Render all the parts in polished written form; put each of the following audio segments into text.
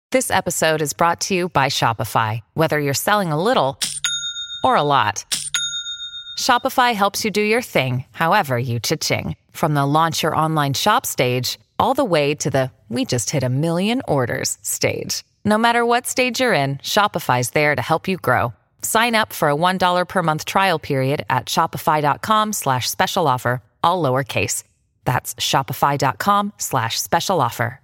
This episode is brought to you by Shopify. Whether you're selling a little or a lot, Shopify helps you do your thing, however you cha-ching. From the launch your online shop stage, all the way to the we just hit 1 million orders stage. No matter what stage you're in, Shopify's there to help you grow. Sign up for a $1 per month trial period at shopify.com/special offer, all lowercase. That's shopify.com/special offer.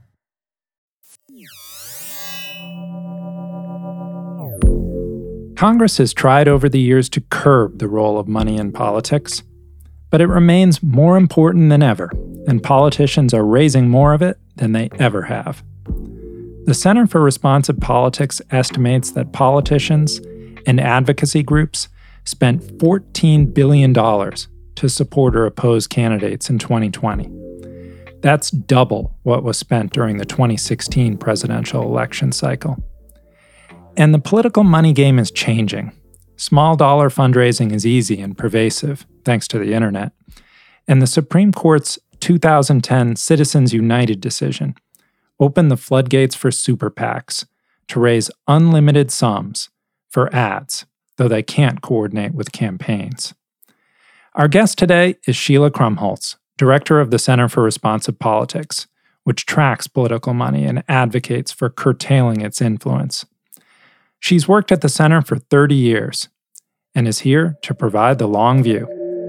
Congress has tried over the years to curb the role of money in politics, but it remains more important than ever, and politicians are raising more of it than they ever have. The Center for Responsive Politics estimates that politicians and advocacy groups spent $14 billion to support or oppose candidates in 2020. That's double what was spent during the 2016 presidential election cycle. And the political money game is changing. Small dollar fundraising is easy and pervasive, thanks to the internet. And the Supreme Court's 2010 Citizens United decision opened the floodgates for super PACs to raise unlimited sums for ads, though they can't coordinate with campaigns. Our guest today is Sheila Krumholz, director of the Center for Responsive Politics, which tracks political money and advocates for curtailing its influence. She's worked at the center for 30 years and is here to provide the long view.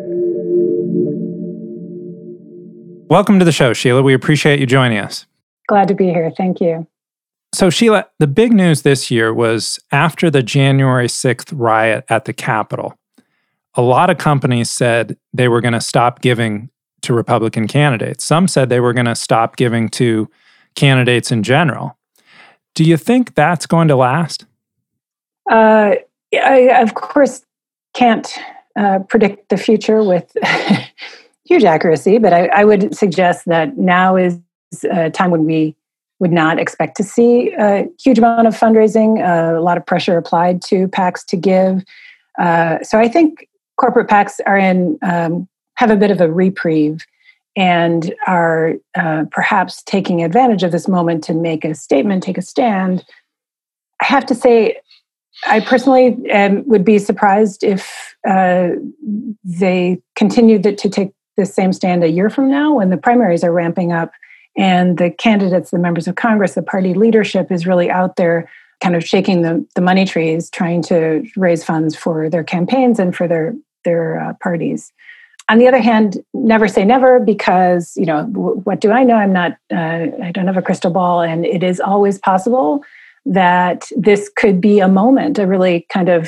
Welcome to the show, Sheila. We appreciate you joining us. Glad to be here. Thank you. So, Sheila, the big news this year was after the January 6th riot at the Capitol, a lot of companies said they were going to stop giving to Republican candidates. Some said they were going to stop giving to candidates in general. Do you think that's going to last? I, of course, can't predict the future with huge accuracy, but I would suggest that now is a time when we would not expect to see a huge amount of fundraising, a lot of pressure applied to PACs to give. So I think corporate PACs are have a bit of a reprieve and are perhaps taking advantage of this moment to make a statement, take a stand. I have to say, I personally would be surprised if they continued to take the same stand a year from now when the primaries are ramping up and the candidates, the members of Congress, the party leadership is really out there kind of shaking the money trees, trying to raise funds for their campaigns and for their parties. On the other hand, never say never because, what do I know? I don't have a crystal ball, and it is always possible that this could be a moment, a really kind of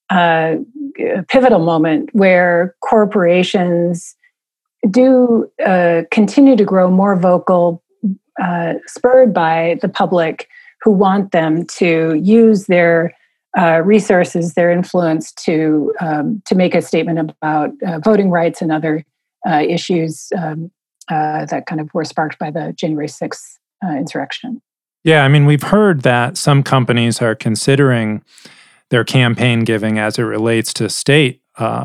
pivotal moment where corporations do continue to grow more vocal, spurred by the public who want them to use their resources, their influence to make a statement about voting rights and other issues that kind of were sparked by the January 6th insurrection. Yeah, I mean, we've heard that some companies are considering their campaign giving as it relates to state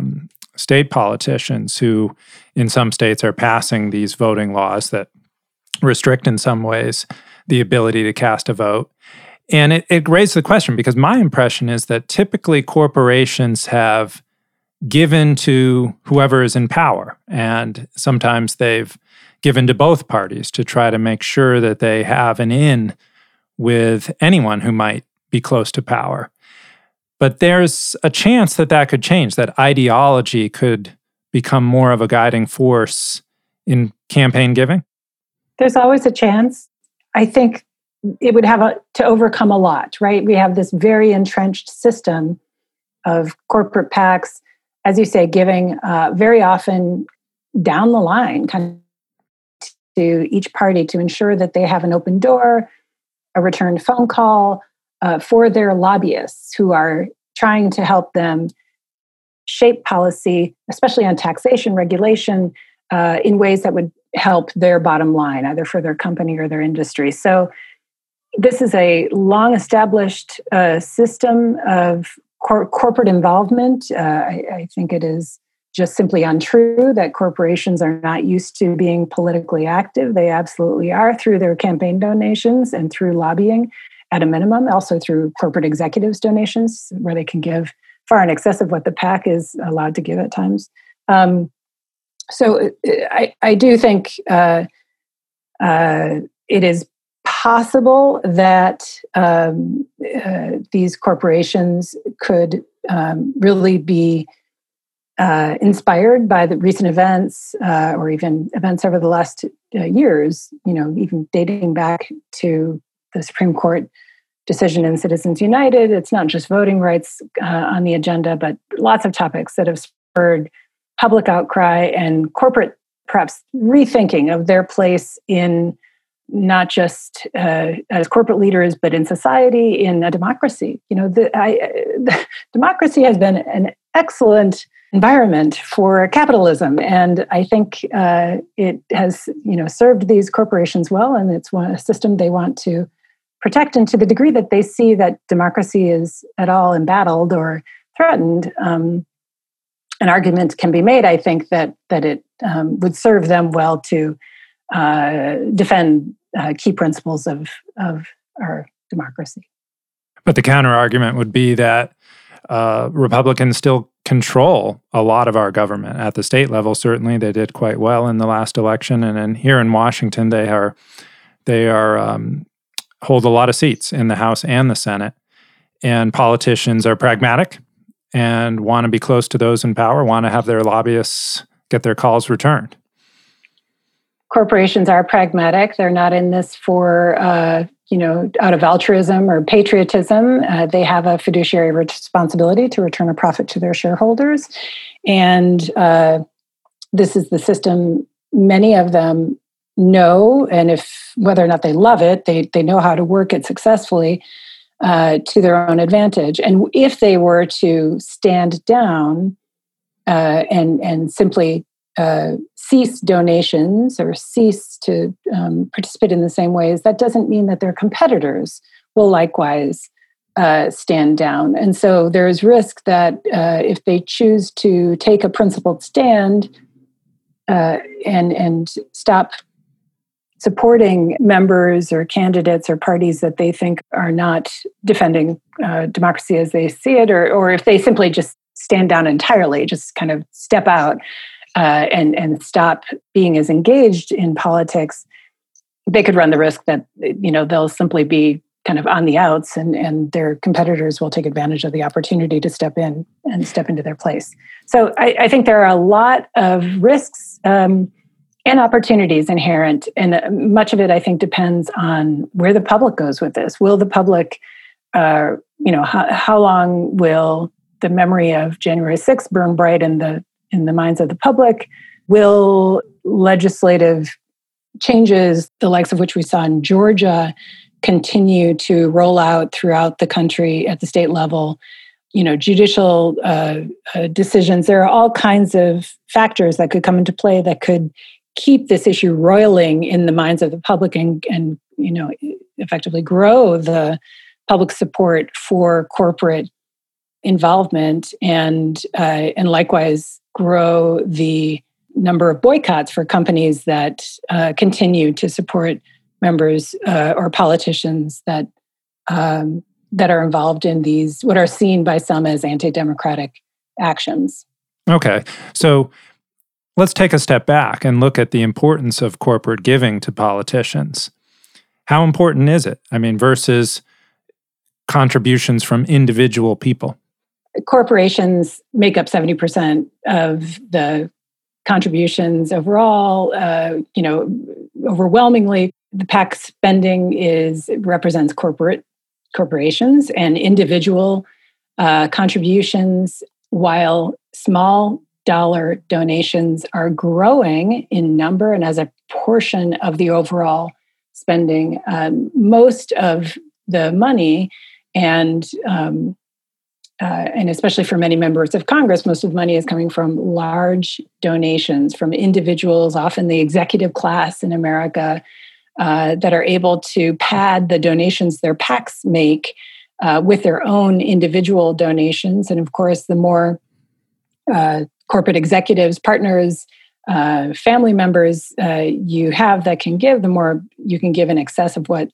politicians who, in some states, are passing these voting laws that restrict, in some ways, the ability to cast a vote. And it raised the question because my impression is that typically corporations have given to whoever is in power, and sometimes they've given to both parties to try to make sure that they have an in with anyone who might be close to power. But there's a chance that could change, that ideology could become more of a guiding force in campaign giving? There's always a chance. I think it would have to overcome a lot, right? We have this very entrenched system of corporate PACs, as you say, giving very often down the line kind of to each party to ensure that they have an open door, a returned phone call for their lobbyists who are trying to help them shape policy, especially on taxation regulation, in ways that would help their bottom line, either for their company or their industry. So this is a long-established system of corporate involvement. I think it is just simply untrue that corporations are not used to being politically active. They absolutely are through their campaign donations and through lobbying. at a minimum, also through corporate executives' donations, where they can give far in excess of what the PAC is allowed to give at times. So I do think it is possible that these corporations could really be inspired by the recent events, or even events over the last years, even dating back to the Supreme Court decision in Citizens United. It's not just voting rights on the agenda, but lots of topics that have spurred public outcry and corporate, perhaps, rethinking of their place in not just as corporate leaders, but in society, in a democracy. The democracy has been an excellent environment for capitalism, and I think it has, served these corporations well, and it's a system they want to protect. And to the degree that they see that democracy is at all embattled or threatened, an argument can be made, I think, that it would serve them well to defend key principles of our democracy. But the counter argument would be that Republicans still control a lot of our government at the state level. Certainly, they did quite well in the last election, and then here in Washington, they hold a lot of seats in the House and the Senate. And politicians are pragmatic and want to be close to those in power, want to have their lobbyists get their calls returned. Corporations are pragmatic. They're not in this for, out of altruism or patriotism. They have a fiduciary responsibility to return a profit to their shareholders. And this is the system many of them know, and whether or not they love it, they know how to work it successfully to their own advantage. And if they were to stand down and simply cease donations or cease to participate in the same ways, that doesn't mean that their competitors will likewise stand down. And so there's risk that if they choose to take a principled stand and stop supporting members or candidates or parties that they think are not defending democracy as they see it, or if they simply just stand down entirely, just kind of step out and stop being as engaged in politics, they could run the risk that they'll simply be kind of on the outs, and their competitors will take advantage of the opportunity to step in and step into their place. So I think there are a lot of risks and opportunities inherent, and much of it, I think, depends on where the public goes with this. Will the public, how long will the memory of January 6th burn bright in the minds of the public? Will legislative changes, the likes of which we saw in Georgia, continue to roll out throughout the country at the state level? Judicial decisions. There are all kinds of factors that could come into play that could keep this issue roiling in the minds of the public and effectively grow the public support for corporate involvement and likewise grow the number of boycotts for companies that continue to support members or politicians that are involved in these, what are seen by some as anti-democratic actions. Okay, so let's take a step back and look at the importance of corporate giving to politicians. How important is it? Versus contributions from individual people. Corporations make up 70% of the contributions overall. Overwhelmingly, the PAC spending represents corporations and individual contributions, while small dollar donations are growing in number and as a portion of the overall spending. Most of the money, and especially for many members of Congress, most of the money is coming from large donations from individuals, often the executive class in America, that are able to pad the donations their PACs make with their own individual donations. And of course, the more corporate executives, partners, family members you have that can give, the more you can give in excess of what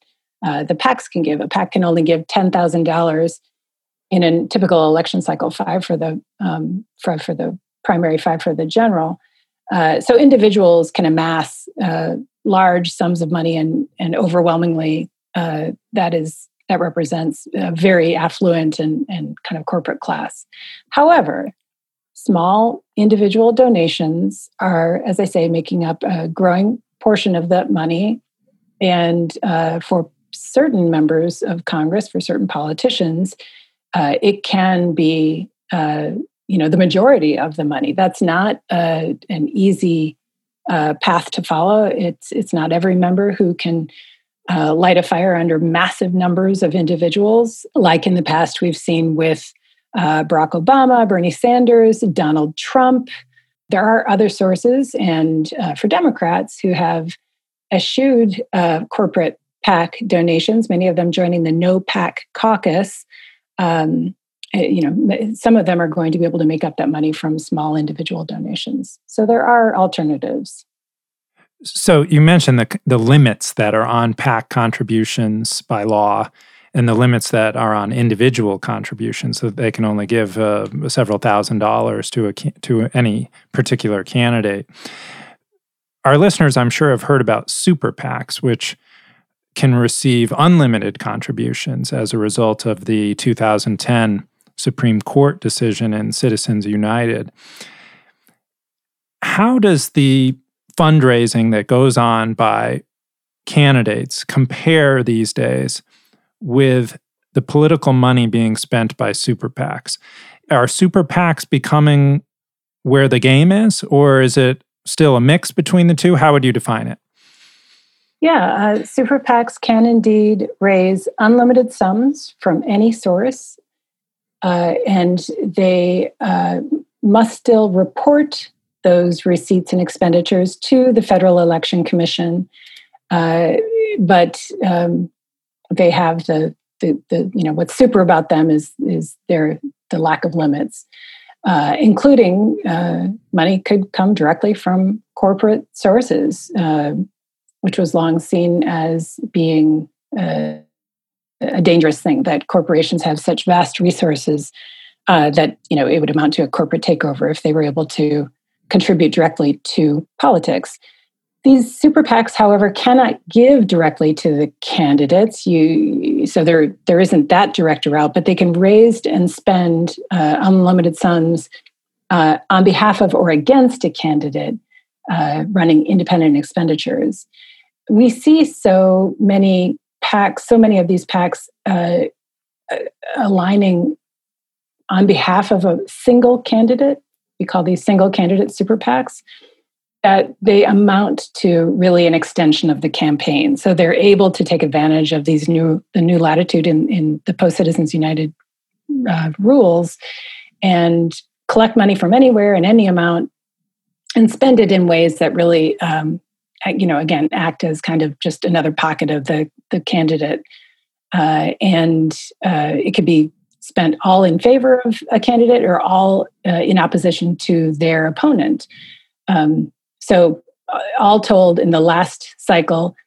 the PACs can give. A PAC can only give $10,000 in a typical election cycle, 5 for the primary, 5 for the general. So individuals can amass large sums of money, and overwhelmingly that represents a very affluent and kind of corporate class. However, small individual donations are, as I say, making up a growing portion of that money. And for certain members of Congress, for certain politicians, it can be the majority of the money. That's not an easy path to follow. It's not every member who can light a fire under massive numbers of individuals, like in the past we've seen with Barack Obama, Bernie Sanders, Donald Trump. There are other sources, and for Democrats who have eschewed corporate PAC donations, many of them joining the No PAC caucus, some of them are going to be able to make up that money from small individual donations. So there are alternatives. So you mentioned the limits that are on PAC contributions by law and the limits that are on individual contributions, so that they can only give several $1,000s to any particular candidate. Our listeners, I'm sure, have heard about super PACs, which can receive unlimited contributions as a result of the 2010 Supreme Court decision in Citizens United. How does the fundraising that goes on by candidates compare these days with the political money being spent by super PACs? Are super PACs becoming where the game is, or is it still a mix between the two? How would you define it? Yeah, super PACs can indeed raise unlimited sums from any source, and they must still report those receipts and expenditures to the Federal Election Commission, but they have the what's super about them is the lack of limits, including money could come directly from corporate sources, which was long seen as being a dangerous thing, that corporations have such vast resources that it would amount to a corporate takeover if they were able to contribute directly to politics. These super PACs, however, cannot give directly to the candidates. So there isn't that direct route, but they can raise and spend unlimited sums on behalf of or against a candidate running independent expenditures. We see so many of these PACs aligning on behalf of a single candidate. We call these single candidate super PACs, that they amount to really an extension of the campaign. So they're able to take advantage of the new latitude in the post-Citizens United rules and collect money from anywhere in any amount and spend it in ways that really, again, act as kind of just another pocket of the candidate. And it could be spent all in favor of a candidate or all in opposition to their opponent. So all told, in the last cycle,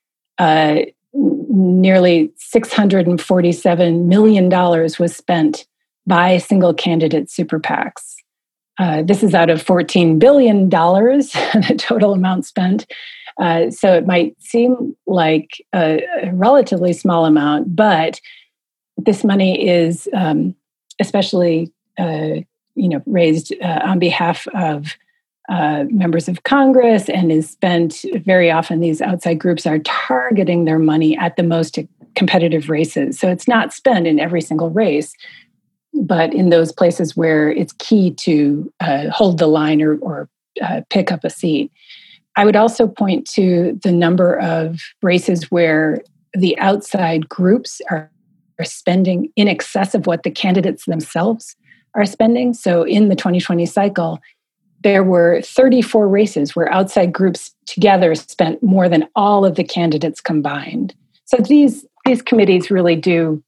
nearly $647 million was spent by single candidate super PACs. This is out of $14 billion, the total amount spent. So it might seem like a relatively small amount, but this money is especially, raised on behalf of members of Congress and is spent very often. These outside groups are targeting their money at the most competitive races. So it's not spent in every single race, but in those places where it's key to hold the line or pick up a seat. I would also point to the number of races where the outside groups are spending in excess of what the candidates themselves are spending. So in the 2020 cycle, there were 34 races where outside groups together spent more than all of the candidates combined. So these committees really do,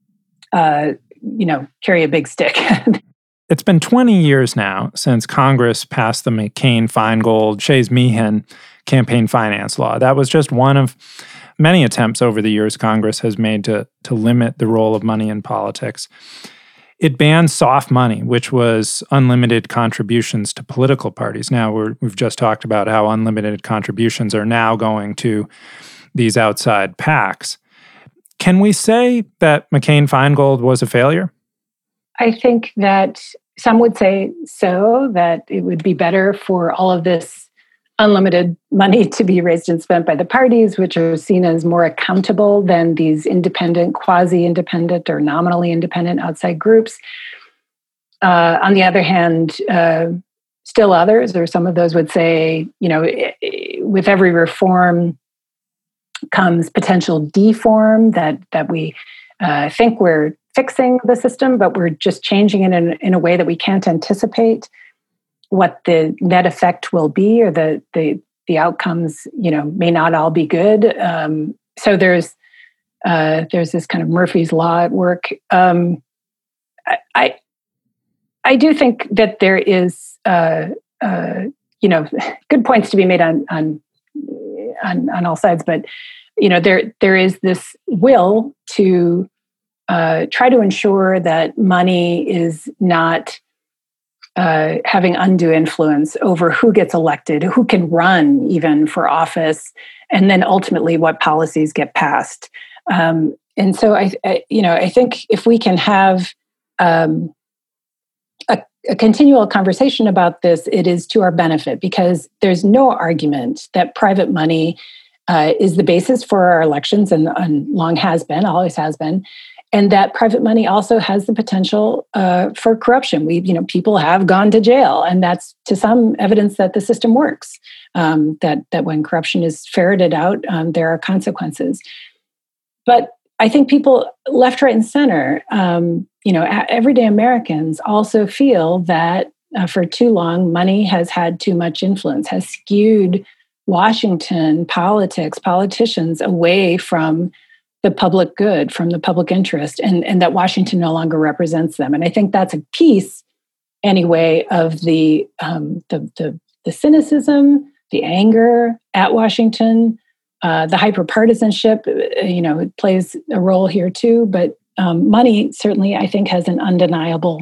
carry a big stick. It's been 20 years now since Congress passed the McCain-Feingold, Shays-Meehan campaign finance law. That was just one of many attempts over the years Congress has made to limit the role of money in politics. It banned soft money, which was unlimited contributions to political parties. Now, we've just talked about how unlimited contributions are now going to these outside PACs. Can we say that McCain-Feingold was a failure? I think that some would say so, that it would be better for all of this unlimited money to be raised and spent by the parties, which are seen as more accountable than these independent, quasi-independent, or nominally independent outside groups. On the other hand, still others, or some of those would say, with every reform comes potential deform, that we think we're fixing the system, but we're just changing it in a way that we can't anticipate what the net effect will be, or the outcomes, may not all be good. So there's this kind of Murphy's Law at work. I do think that there is, good points to be made on all sides, but there is this will to try to ensure that money is not having undue influence over who gets elected, who can run even for office, and then ultimately what policies get passed. And so I think if we can have a continual conversation about this, it is to our benefit, because there's no argument that private money is the basis for our elections, and long has been, always has been. And that private money also has the potential for corruption. People have gone to jail, and that's to some evidence that the system works. That when corruption is ferreted out, there are consequences. But I think people, left, right, and center, everyday Americans also feel that for too long, money has had too much influence, has skewed Washington politicians away from the public good, from the public interest, and that Washington no longer represents them. And I think that's a piece, anyway, of the cynicism, the anger at Washington, the hyperpartisanship. It plays a role here too. But money certainly, I think, has an undeniable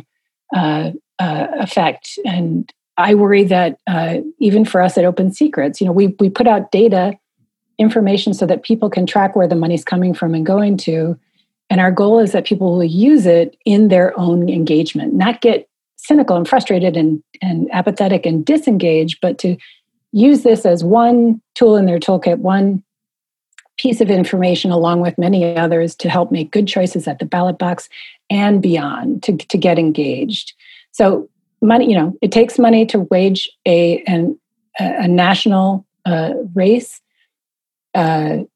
effect. And I worry that even for us at Open Secrets, we put out data, information, so that people can track where the money's coming from and going to. And our goal is that people will use it in their own engagement, not get cynical and frustrated and apathetic and disengaged, but to use this as one tool in their toolkit, one piece of information along with many others to help make good choices at the ballot box and beyond, to get engaged. So money, it takes money to wage a national race. So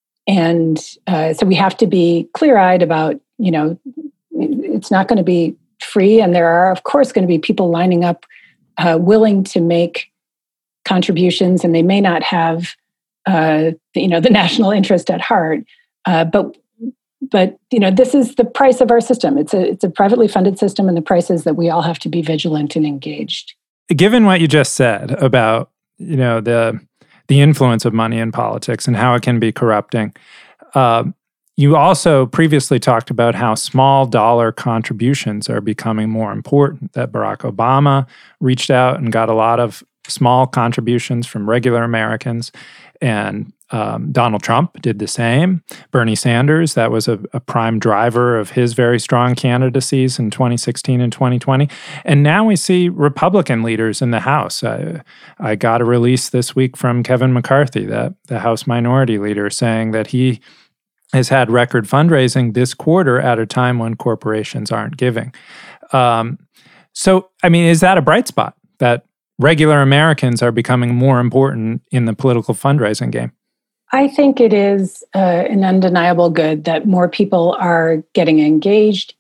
we have to be clear-eyed about, it's not going to be free. And there are, of course, going to be people lining up willing to make contributions, and they may not have, the national interest at heart. But this is the price of our system. It's a privately funded system, and the price is that we all have to be vigilant and engaged. Given what you just said about, the influence of money in politics and how it can be corrupting. You also previously talked about how small dollar contributions are becoming more important, that Barack Obama reached out and got a lot of small contributions from regular Americans, and Donald Trump did the same. Bernie Sanders, that was a prime driver of his very strong candidacies in 2016 and 2020. And now we see Republican leaders in the House. I got a release this week from Kevin McCarthy, the House Minority Leader, saying that he has had record fundraising this quarter at a time when corporations aren't giving. So, is that a bright spot, that regular Americans are becoming more important in the political fundraising game? I think it is an undeniable good that more people are getting engaged.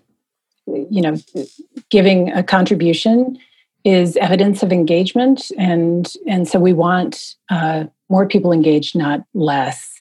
Giving a contribution is evidence of engagement, and so we want more people engaged, not less.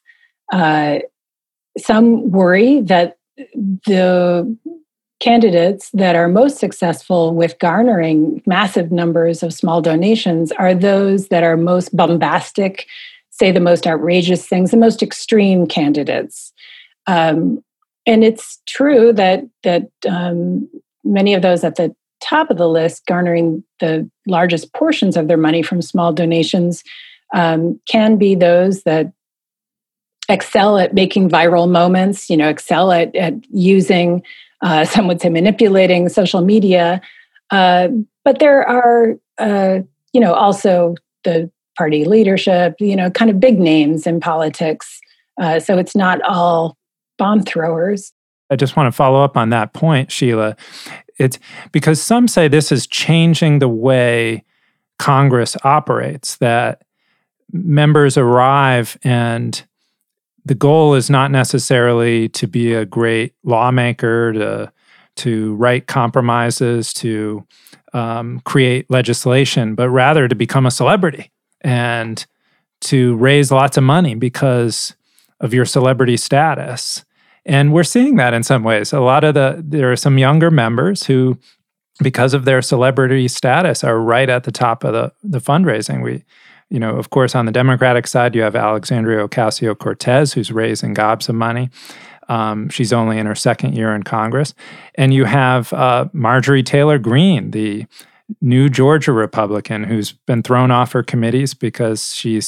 Some worry that the candidates that are most successful with garnering massive numbers of small donations are those that are most bombastic, say the most outrageous things, the most extreme candidates. And it's true that many of those at the top of the list, garnering the largest portions of their money from small donations, can be those that excel at making viral moments, excel at using, some would say manipulating social media. But there are, also the party leadership, kind of big names in politics. So it's not all bomb throwers. I just want to follow up on that point, Sheila. It's because some say this is changing the way Congress operates, that members arrive and the goal is not necessarily to be a great lawmaker, to write compromises, to create legislation, but rather to become a celebrity and to raise lots of money because of your celebrity status. And we're seeing that in some ways. There are some younger members who, because of their celebrity status, are right at the top of the fundraising. Of course, on the Democratic side, you have Alexandria Ocasio-Cortez, who's raising gobs of money. She's only in her second year in Congress. And you have Marjorie Taylor Greene, the new Georgia Republican, who's been thrown off her committees because she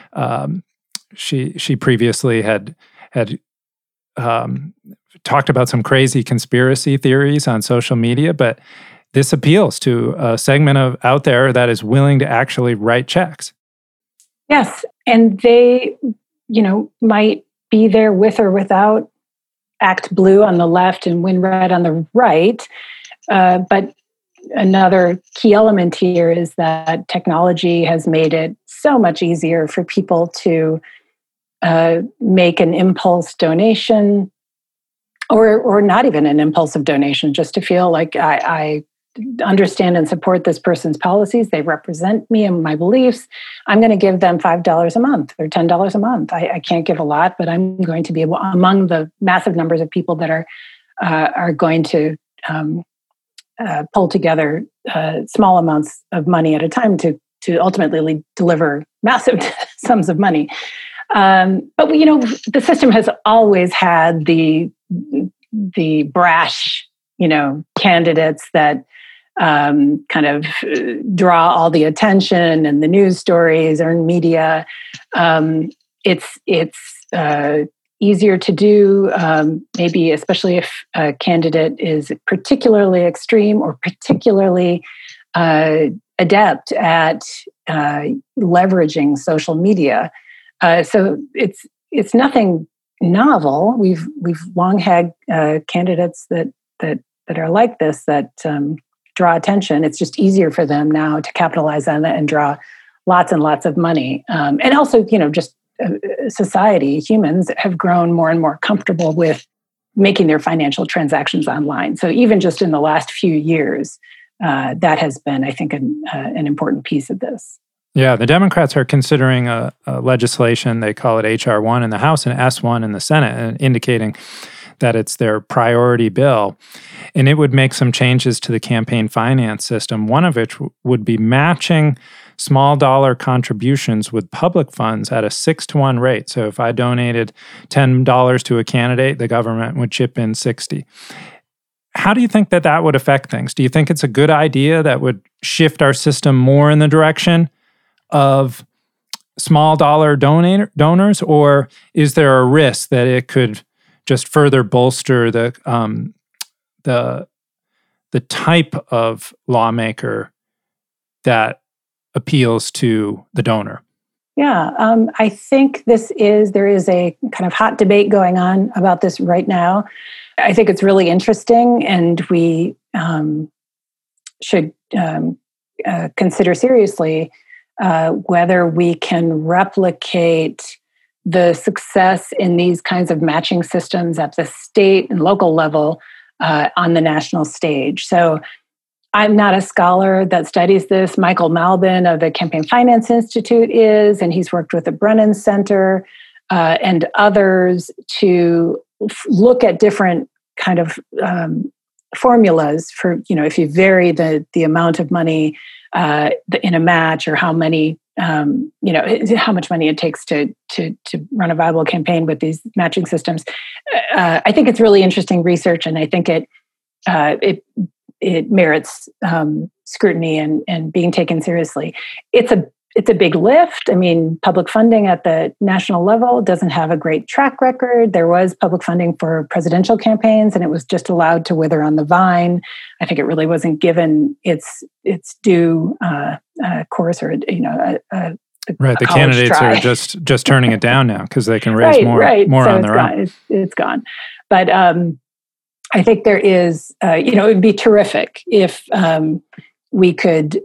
previously had talked about some crazy conspiracy theories on social media, but this appeals to a segment out there that is willing to actually write checks. Yes, and they, might be there with or without Act Blue on the left and Win Red on the right. But another key element here is that technology has made it so much easier for people to make an impulse donation, or not even an impulsive donation, just to feel like I understand and support this person's policies. They represent me and my beliefs. I'm going to give them $5 a month or $10 a month. I can't give a lot, but I'm going to be able, among the massive numbers of people that are going to pull together small amounts of money at a time to ultimately deliver massive sums of money. But the system has always had the brash, candidates that kind of draw all the attention and the news stories, earn media. It's easier to do, maybe especially if a candidate is particularly extreme or particularly adept at leveraging social media. So it's nothing novel. We've long had candidates that are like this, that draw attention. It's just easier for them now to capitalize on that and draw lots and lots of money. And also, just society, humans have grown more and more comfortable with making their financial transactions online. So even just in the last few years, that has been, I think, an important piece of this. Yeah, the Democrats are considering a legislation, they call it H.R. 1 in the House and S1 in the Senate, and indicating that it's their priority bill. And it would make some changes to the campaign finance system, one of which would be matching small dollar contributions with public funds at a 6-to-1 rate. So if I donated $10 to a candidate, the government would chip in $60. How do you think that would affect things? Do you think it's a good idea that would shift our system more in the direction of small dollar donors, or is there a risk that it could just further bolster the type of lawmaker that appeals to the donor? Yeah, I think there is a kind of hot debate going on about this right now. I think it's really interesting, and we should consider seriously whether we can replicate the success in these kinds of matching systems at the state and local level on the national stage. So I'm not a scholar that studies this. Michael Malbin of the Campaign Finance Institute is, and he's worked with the Brennan Center and others to look at different kind of formulas for, if you vary the amount of money in a match, or how many how much money it takes to run a viable campaign with these matching systems. I think it's really interesting research, and I think it merits scrutiny and being taken seriously. It's a big lift. I mean, public funding at the national level doesn't have a great track record. There was public funding for presidential campaigns, and it was just allowed to wither on the vine. I think it really wasn't given its due course, or right. The candidates are just turning it down now because they can raise more so on their own. It's gone. But I think there is, it would be terrific if we could.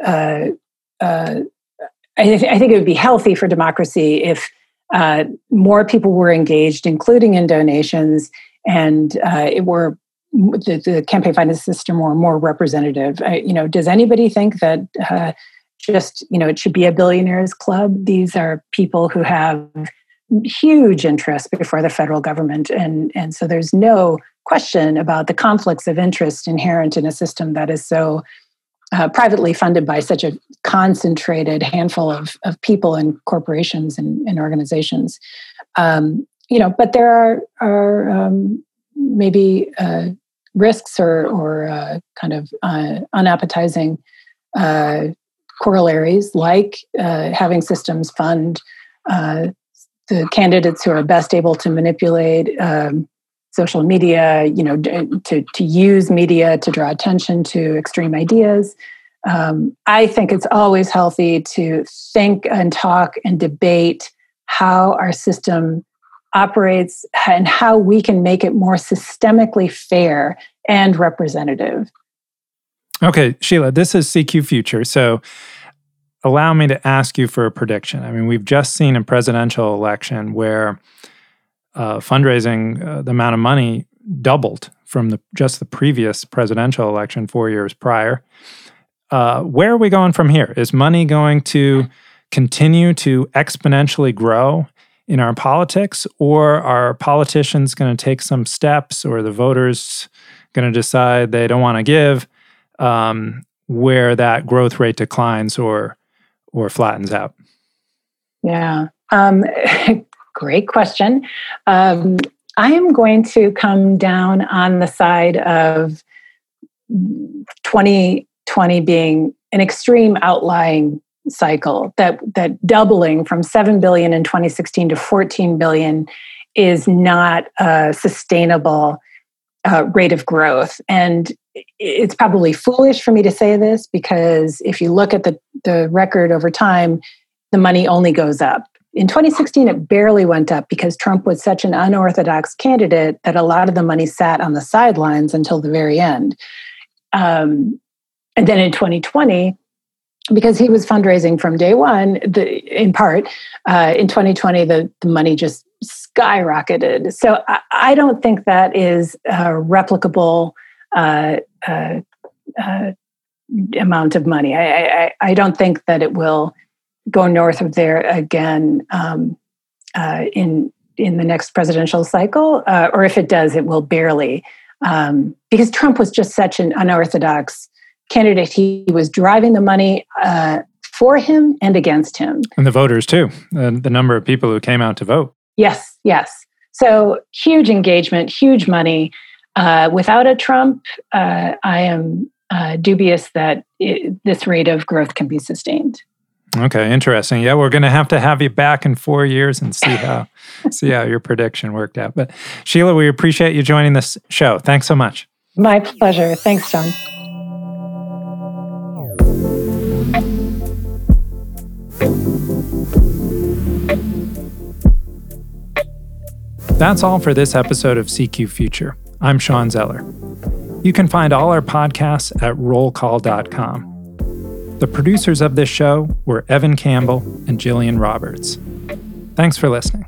I think it would be healthy for democracy if more people were engaged, including in donations, and the campaign finance system were more representative. Does anybody think that it should be a billionaires club? These are people who have huge interest before the federal government, and so there's no question about the conflicts of interest inherent in a system that is so privately funded by such a concentrated handful of people and corporations and organizations. But there are maybe risks or kind of unappetizing corollaries, like having systems fund the candidates who are best able to manipulate social media, to use media to draw attention to extreme ideas. I think it's always healthy to think and talk and debate how our system operates and how we can make it more systemically fair and representative. Okay, Sheila, this is CQ Future, so allow me to ask you for a prediction. I mean, we've just seen a presidential election where fundraising, the amount of money doubled from just the previous presidential election 4 years prior. Where are we going from here? Is money going to continue to exponentially grow in our politics, or are politicians going to take some steps, or the voters going to decide they don't want to give, where that growth rate declines or flattens out? Yeah. Great question. I am going to come down on the side of 2020 being an extreme outlying cycle, that doubling from $7 billion in 2016 to $14 billion is not a sustainable rate of growth. And it's probably foolish for me to say this, because if you look at the record over time, the money only goes up. In 2016, it barely went up because Trump was such an unorthodox candidate that a lot of the money sat on the sidelines until the very end. And then in 2020, because he was fundraising from day one, in 2020, the money just skyrocketed. So I don't think that is a replicable amount of money. I don't think that it will go north of there again in the next presidential cycle, or if it does, it will barely, because Trump was just such an unorthodox candidate. He was driving the money for him and against him. And the voters too, the number of people who came out to vote. Yes. So huge engagement, huge money. Without a Trump, I am dubious that this rate of growth can be sustained. Okay, interesting. Yeah, we're going to have you back in 4 years and see how your prediction worked out. But Sheila, we appreciate you joining this show. Thanks so much. My pleasure. Thanks, John. That's all for this episode of CQ Future. I'm Sean Zeller. You can find all our podcasts at rollcall.com. The producers of this show were Evan Campbell and Jillian Roberts. Thanks for listening.